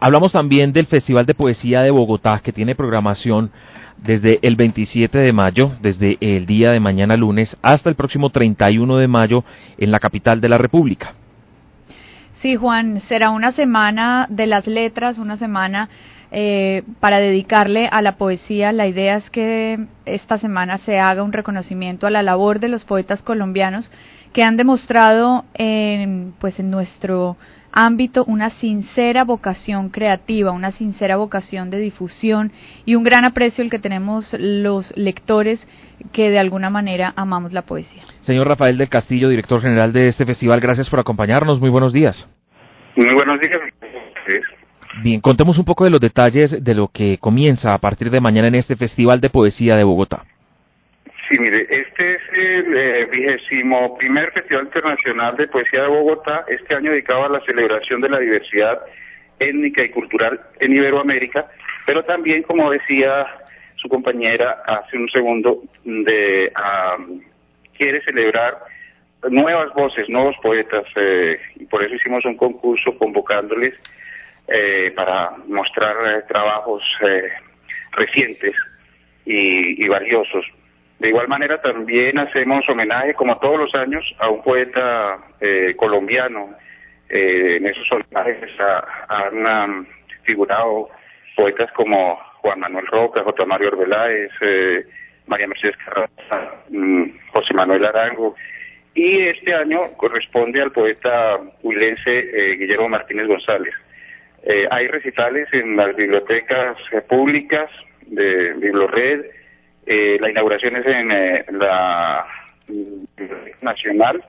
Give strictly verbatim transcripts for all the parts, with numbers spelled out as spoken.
Hablamos también del Festival de Poesía de Bogotá, que tiene programación desde el veintisiete de mayo, desde el día de mañana lunes, hasta el próximo treinta y uno de mayo en la capital de la República. Sí, Juan, será una semana de las letras, una semana eh, para dedicarle a la poesía. La idea es que esta semana se haga un reconocimiento a la labor de los poetas colombianos que han demostrado en, pues en nuestro ámbito una sincera vocación creativa, una sincera vocación de difusión y un gran aprecio el que tenemos los lectores que de alguna manera amamos la poesía. Señor Rafael del Castillo, director general de este festival, gracias por acompañarnos. Muy buenos días. Muy buenos días. Bien, contemos un poco de los detalles de lo que comienza a partir de mañana en este Festival de Poesía de Bogotá. Sí, mire, este es el eh, vigésimo primer Festival Internacional de Poesía de Bogotá, este año dedicado a la celebración de la diversidad étnica y cultural en Iberoamérica, pero también, como decía su compañera hace un segundo, de um, quiere celebrar nuevas voces, nuevos poetas, eh, y por eso hicimos un concurso convocándoles eh, para mostrar eh, trabajos eh, recientes y, y valiosos. De igual manera también hacemos homenaje, como todos los años, a un poeta eh, colombiano. Eh, en esos homenajes han um, figurado poetas como Juan Manuel Roca, J. Mario Arbeláez, eh, María Mercedes Carranza, um, José Manuel Arango, y este año corresponde al poeta huilense eh, Guillermo Martínez González. Eh, hay recitales en las bibliotecas eh, públicas de Biblored. Eh, la inauguración es en eh, la Biblioteca Nacional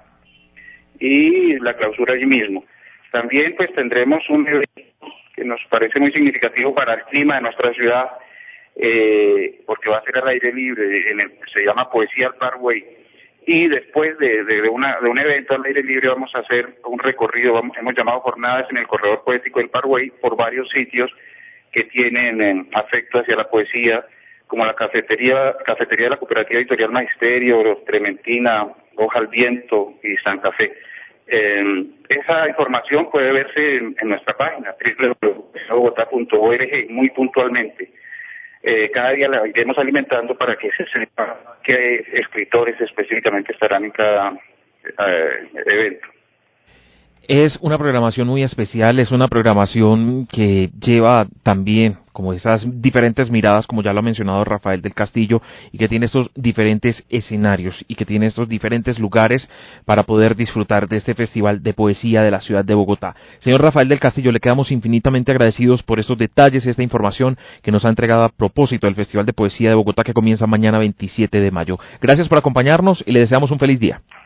y la clausura allí mismo. También pues tendremos un evento que nos parece muy significativo para el clima de nuestra ciudad, eh, porque va a ser al aire libre, en el, se llama Poesía al Parkway, y después de, de, de, una, de un evento al aire libre vamos a hacer un recorrido, vamos, hemos llamado jornadas en el corredor poético del Parkway por varios sitios que tienen eh, afecto hacia la poesía, como la cafetería cafetería de la Cooperativa Editorial Magisterio, Trementina, Hoja al Viento y Santa Fe. Eh, esa información puede verse en, en nuestra página doble u doble u doble u punto bogotá punto org muy puntualmente. Eh, cada día la iremos alimentando para que se sepa qué escritores específicamente estarán en cada eh, evento. Es una programación muy especial, es una programación que lleva también como esas diferentes miradas, como ya lo ha mencionado Rafael del Castillo, y que tiene estos diferentes escenarios y que tiene estos diferentes lugares para poder disfrutar de este Festival de Poesía de la ciudad de Bogotá. Señor Rafael del Castillo, le quedamos infinitamente agradecidos por estos detalles y esta información que nos ha entregado a propósito del Festival de Poesía de Bogotá que comienza mañana veintisiete de mayo. Gracias por acompañarnos y le deseamos un feliz día.